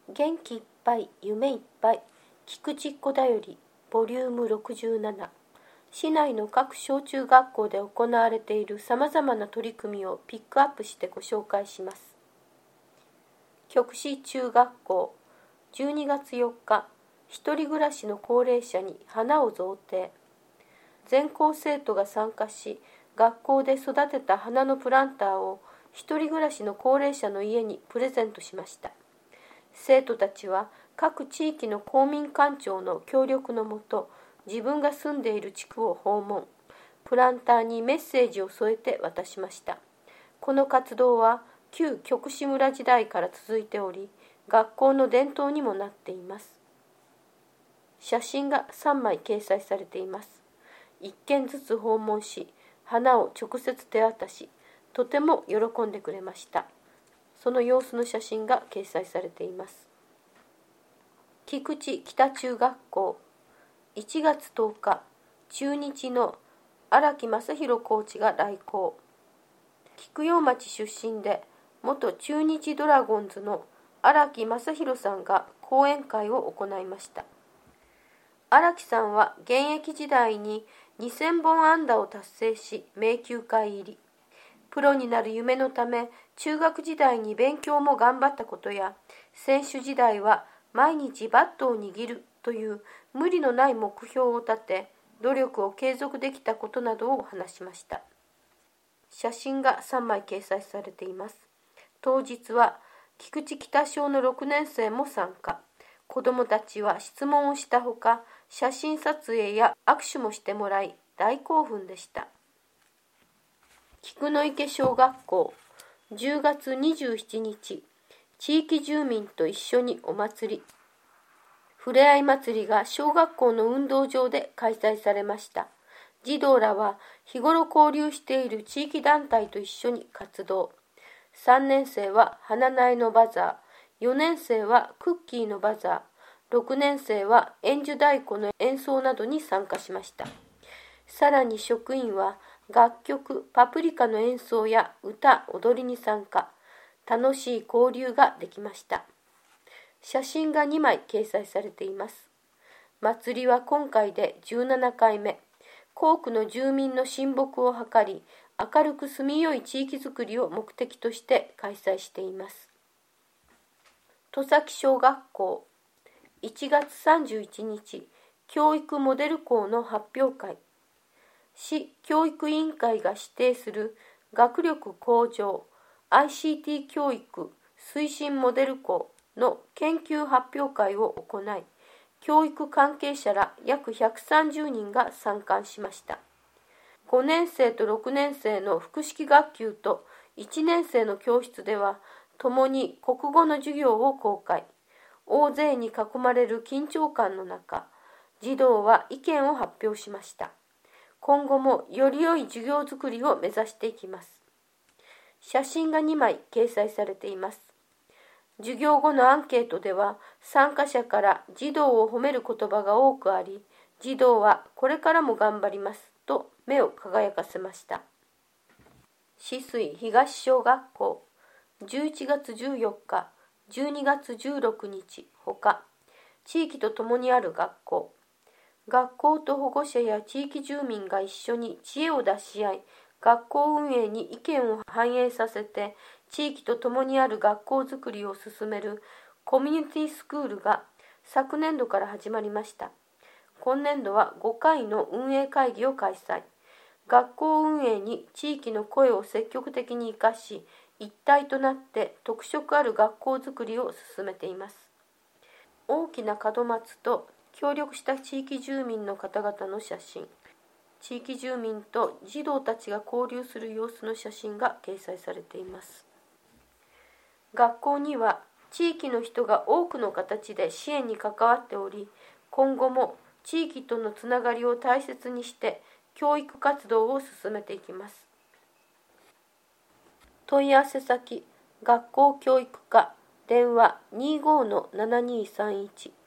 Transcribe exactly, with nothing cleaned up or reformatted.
元気いっぱい夢いっぱい菊池子だよりボリュームろくじゅうなな。市内の各小中学校で行われているさまざまな取り組みをピックアップしてご紹介します。極市中学校じゅうにがつよっか、一人暮らしの高齢者に花を贈呈。全校生徒が参加し、学校で育てた花のプランターを一人暮らしの高齢者の家にプレゼントしました。生徒たちは各地域の公民館長の協力のもと、自分が住んでいる地区を訪問、プランターにメッセージを添えて渡しました。この活動は旧極志村時代から続いており、学校の伝統にもなっています。写真がさんまい掲載されています。いっけんずつ訪問し、花を直接手渡し、とても喜んでくれました。その様子の写真が掲載されています。菊池北中学校いちがつとおか、中日の荒木正弘コーチが来校。菊陽町出身で元中日ドラゴンズの荒木正弘さんが講演会を行いました。荒木さんは現役時代ににせんぼん安打を達成し名球会入り。プロになる夢のため中学時代に勉強も頑張ったことや、選手時代は毎日バットを握るという無理のない目標を立て、努力を継続できたことなどを話しました。写真がさんまい掲載されています。当日は菊池北小のろくねんせいも参加。子どもたちは質問をしたほか、写真撮影や握手もしてもらい大興奮でした。菊の池小学校じゅうがつにじゅうしちにち、地域住民と一緒にお祭り。ふれあい祭りが小学校の運動場で開催されました。児童らは日頃交流している地域団体と一緒に活動。さんねんせいは花苗のバザー、よねんせいはクッキーのバザー、ろくねんせいは演寿太鼓の演奏などに参加しました。さらに職員は楽曲パプリカの演奏や歌、踊りに参加。楽しい交流ができました。写真がにまい掲載されています。祭りは今回でじゅうななかいめ。校区の住民の親睦を図り、明るく住みよい地域づくりを目的として開催しています。戸崎小学校いちがつさんじゅういちにち、教育モデル校の発表会。市教育委員会が指定する学力向上 アイシーティー 教育推進モデル校の研究発表会を行い、教育関係者ら約ひゃくさんじゅうにんが参観しました。ごねんせいとろくねんせいの複式学級といちねんせいの教室では、ともに国語の授業を公開。大勢に囲まれる緊張感の中、児童は意見を発表しました。今後もより良い授業づくりを目指していきます。写真がにまい掲載されています。授業後のアンケートでは、参加者から児童を褒める言葉が多くあり、児童はこれからも頑張りますと目を輝かせました。紫水東小学校じゅういちがつじゅうよっか、じゅうにがつじゅうろくにちほか、地域とともにある学校。学校と保護者や地域住民が一緒に知恵を出し合い、学校運営に意見を反映させて、地域とともにある学校づくりを進めるコミュニティスクールが昨年度から始まりました。今年度はごかいの運営会議を開催。学校運営に地域の声を積極的に生かし、一体となって特色ある学校づくりを進めています。大きな門松と協力した地域住民の方々の写真。地域住民と児童たちが交流する様子の写真が掲載されています。学校には地域の人が多くの形で支援に関わっており、今後も地域とのつながりを大切にして教育活動を進めていきます。問い合わせ先、学校教育課、電話 にじゅうごのななにーさんいち。